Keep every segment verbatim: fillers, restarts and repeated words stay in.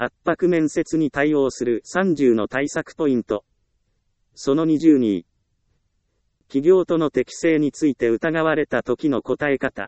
圧迫面接に対応するさんじゅうの対策ポイント。そのにじゅうに。企業との適性について疑われた時の答え方。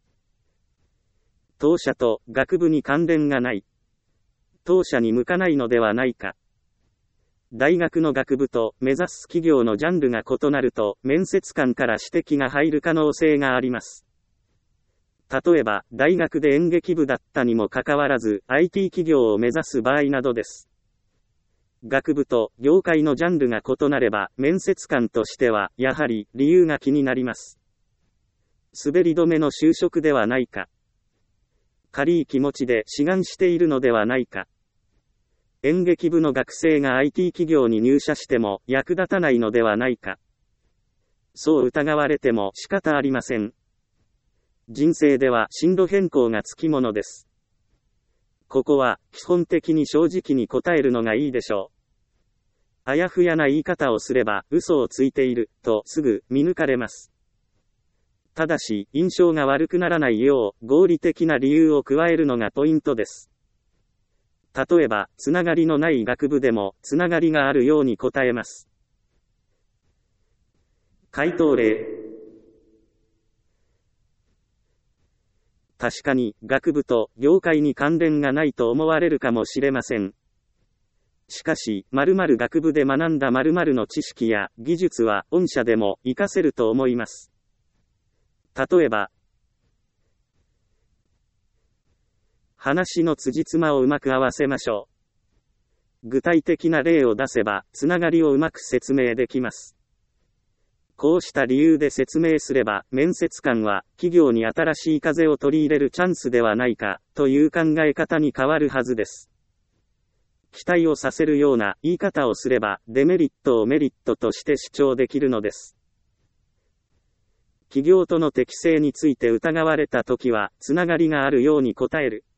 当社と学部に関連がない。当社に向かないのではないか。大学の学部と目指す企業のジャンルが異なると面接官から指摘が入る可能性があります。例えば、大学で演劇部だったにもかかわらず アイティー 企業を目指す場合などです。学部と業界のジャンルが異なれば面接官としてはやはり理由が気になります。滑り止めの就職ではないか。軽い気持ちで志願しているのではないか。演劇部の学生が アイティー 企業に入社しても役立たないのではないか。そう疑われても仕方ありません。人生では進路変更がつきものです。ここは基本的に正直に答えるのがいいでしょう。あやふやな言い方をすれば嘘をついているとすぐ見抜かれます。ただし印象が悪くならないよう合理的な理由を加えるのがポイントです。例えばつながりのない学部でもつながりがあるように答えます。回答例。確かに学部と業界に関連がないと思われるかもしれません。しかし、〇〇学部で学んだ〇〇の知識や技術は御社でも活かせると思います。例えば、話の辻褄をうまく合わせましょう。具体的な例を出せば、つながりをうまく説明できます。こうした理由で説明すれば、面接官は、企業に新しい風を取り入れるチャンスではないか、という考え方に変わるはずです。期待をさせるような言い方をすれば、デメリットをメリットとして主張できるのです。企業との適性について疑われたときは、つながりがあるように答える。